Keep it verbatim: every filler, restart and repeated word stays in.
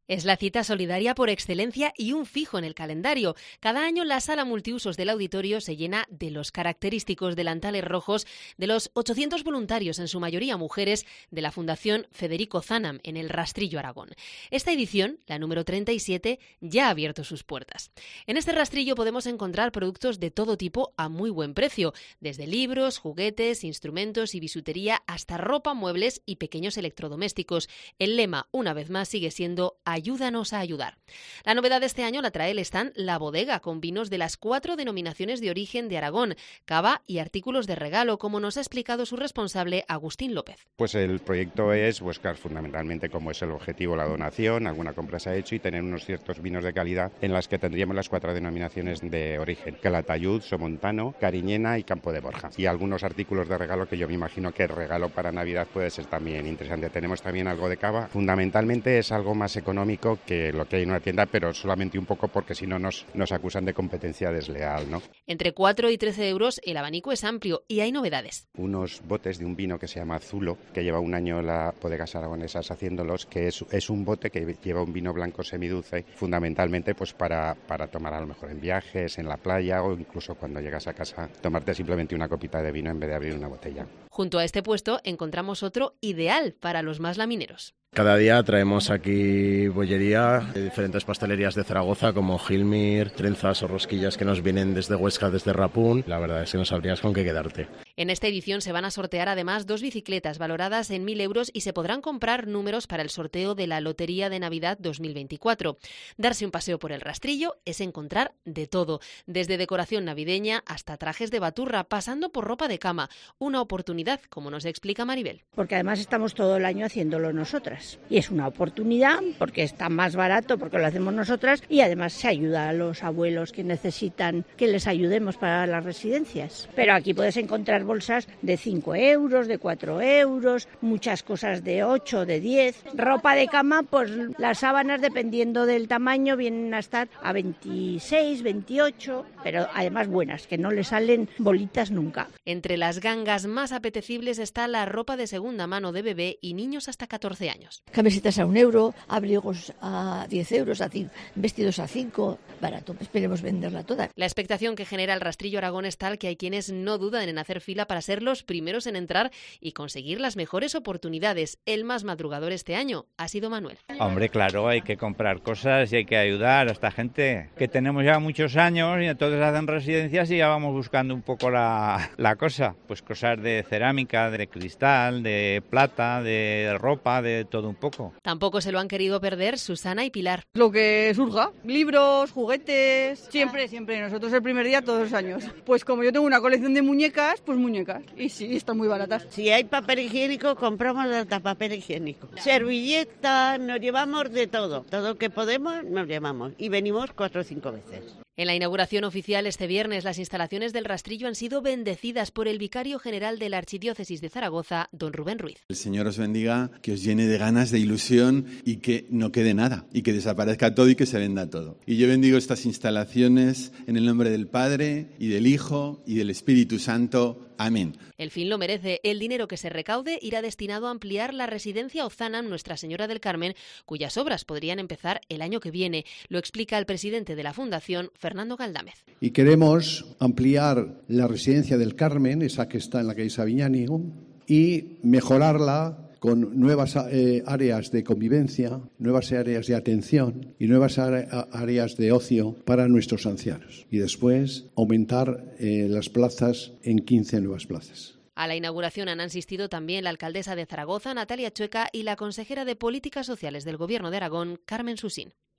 Es la cita solidaria por excelencia y un fijo en el calendario. Cada año la sala multiusos del auditorio se llena de los característicos delantales rojos de los ochocientos voluntarios, en su mayoría mujeres, de la Fundación Federico Zanam en el Rastrillo Aragón. Esta edición, la número treinta y siete, ya ha abierto sus puertas. En este rastrillo podemos encontrar productos de todo tipo a muy buen precio, desde libros, juguetes, instrumentos y bisutería hasta ropa, muebles y pequeños electrodomésticos. El lema, una vez más, sigue siendo Ayúdanos a ayudar. La novedad de este año la trae el stand La Bodega, con vinos de las cuatro denominaciones de origen de Aragón, cava y artículos de regalo, como nos ha explicado su responsable, Agustín López. Pues el proyecto es buscar fundamentalmente, como es el objetivo, la donación, alguna compra se ha hecho, y tener unos ciertos vinos de calidad en las que tendríamos las cuatro denominaciones de origen: Calatayud, Somontano, Cariñena y Campo de Borja. Y algunos artículos de regalo que yo me imagino que el regalo para Navidad puede ser también interesante. Tenemos también algo de cava. Fundamentalmente es algo más económico que lo que hay en una tienda, pero solamente un poco, porque si no nos, nos acusan de competencia desleal, ¿no? Entre cuatro y trece euros el abanico es amplio y hay novedades. Unos botes de un vino que se llama Zulo, que lleva un año las bodegas aragonesas haciéndolos, que es, es un bote que lleva un vino blanco semidulce, fundamentalmente pues para, para tomar a lo mejor en viajes, en la playa, o incluso cuando llegas a casa, tomarte simplemente una copita de vino en vez de abrir una botella. Junto a este puesto encontramos otro ideal para los más lamineros. Cada día traemos aquí bollería de diferentes pastelerías de Zaragoza, como Gilmir, trenzas o rosquillas que nos vienen desde Huesca, desde Rapún. La verdad es que no sabrías con qué quedarte. En esta edición se van a sortear además dos bicicletas valoradas en mil euros y se podrán comprar números para el sorteo de la Lotería de Navidad dos mil veinticuatro. Darse un paseo por el rastrillo es encontrar de todo, desde decoración navideña hasta trajes de baturra, pasando por ropa de cama. Una oportunidad, como nos explica Maribel. Porque además estamos todo el año haciéndolo nosotras. Y es una oportunidad porque está más barato, porque lo hacemos nosotras, y además se ayuda a los abuelos que necesitan que les ayudemos para las residencias. Pero aquí puedes encontrar bolsas de cinco euros, de cuatro euros, muchas cosas de ocho, de diez. Ropa de cama, pues las sábanas, dependiendo del tamaño, vienen a estar a veintiséis, veintiocho, pero además buenas, que no le salen bolitas nunca. Entre las gangas más apetecibles está la ropa de segunda mano de bebé y niños hasta catorce años. Camisetas a un euro, abrigos a diez euros, a cinco, vestidos a cinco, barato. Esperemos venderla toda. La expectación que genera el Rastrillo Aragón es tal que hay quienes no dudan en hacer fila para ser los primeros en entrar y conseguir las mejores oportunidades. El más madrugador este año ha sido Manuel. Hombre, claro, hay que comprar cosas y hay que ayudar a esta gente que tenemos ya muchos años y entonces hacen residencias y ya vamos buscando un poco la, la cosa. Pues cosas de cerámica, de cristal, de plata, de ropa, de todo un poco. Tampoco se lo han querido perder Susana y Pilar. Lo que surja, libros, juguetes, siempre, siempre. Nosotros el primer día todos los años. Pues como yo tengo una colección de muñecas, pues muñecas. Y sí, están muy baratas. Si hay papel higiénico, compramos hasta papel higiénico. Servilleta, nos llevamos de todo. Todo lo que podemos nos llevamos. Y venimos cuatro o cinco veces. En la inauguración oficial este viernes, las instalaciones del Rastrillo han sido bendecidas por el vicario general de la Archidiócesis de Zaragoza, don Rubén Ruiz. El Señor os bendiga, que os llene de ganas, de ilusión y que no quede nada, y que desaparezca todo y que se venda todo. Y yo bendigo estas instalaciones en el nombre del Padre y del Hijo y del Espíritu Santo. Amén. El fin lo merece. El dinero que se recaude irá destinado a ampliar la residencia Ozanam Nuestra Señora del Carmen, cuyas obras podrían empezar el año que viene. Lo explica el presidente de la Fundación, Fernando Galdámez. Y queremos ampliar la residencia del Carmen, esa que está en la calle Sabiñánigo, y mejorarla con nuevas eh, áreas de convivencia, nuevas áreas de atención y nuevas áreas de ocio para nuestros ancianos. Y después aumentar eh, las plazas en quince nuevas plazas. A la inauguración han asistido también la alcaldesa de Zaragoza, Natalia Chueca, y la consejera de Políticas Sociales del Gobierno de Aragón, Carmen Susín.